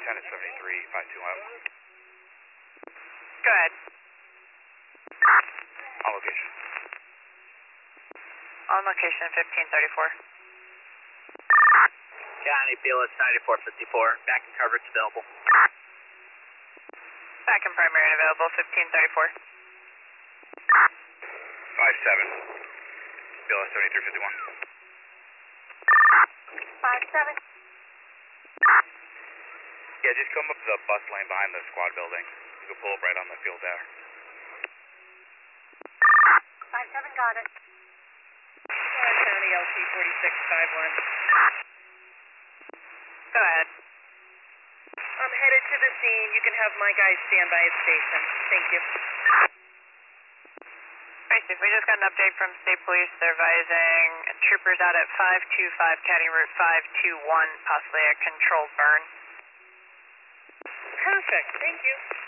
10 at 73, 52 out. Go ahead. On location. On location, 1534. County BLS 9454, back in coverage available. Back in primary and available, 1534. 57. BLS 7351. 57. Yeah, just come up to the bus lane behind the squad building. You can pull up right on the field there. 57, got it. County LT 4651. Go ahead. I'm headed to the scene. You can have my guys stand by at station. Thank you. Basic, we just got an update from State Police. They're advising troopers out at 525 County Route 521, possibly a controlled burn. Perfect. Thank you.